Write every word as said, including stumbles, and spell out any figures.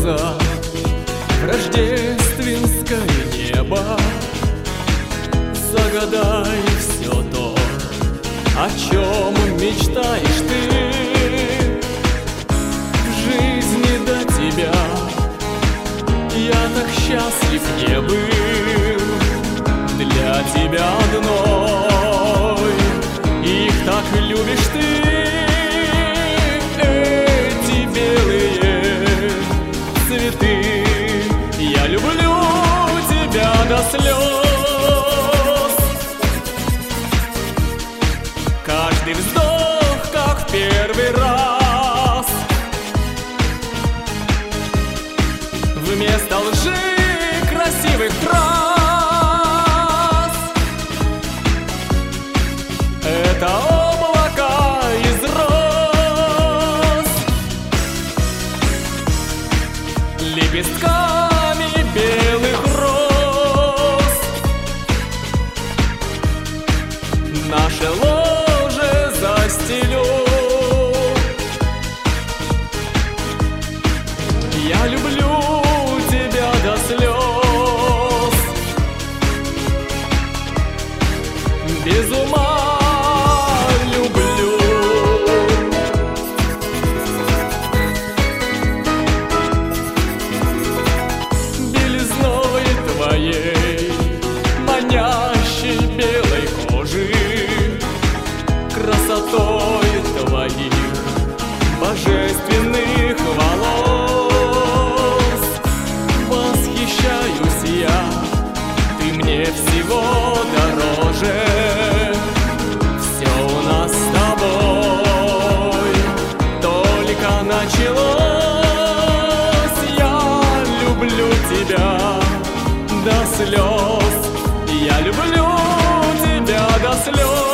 улыбнуться в рождественское небо. Загадай все то, о чем мечтаешь ты. В жизни до тебя я так счастлив не был. Для тебя одной их так любишь ты. Эти белые цветы, я люблю тебя до слез. Каждый вздох, как в первый раз. Вместо лжи красивых фраз это облака из роз, лепестками белых роз. Наше ложе застелю. Я люблю тебя до слез. Без ума люблю. Белизной твоей манящей белой кожи, красотой твоих божественных волос восхищаюсь я. Ты мне всего дороже. Все у нас с тобой только началось. Я люблю тебя до слез. Я люблю тебя до слез.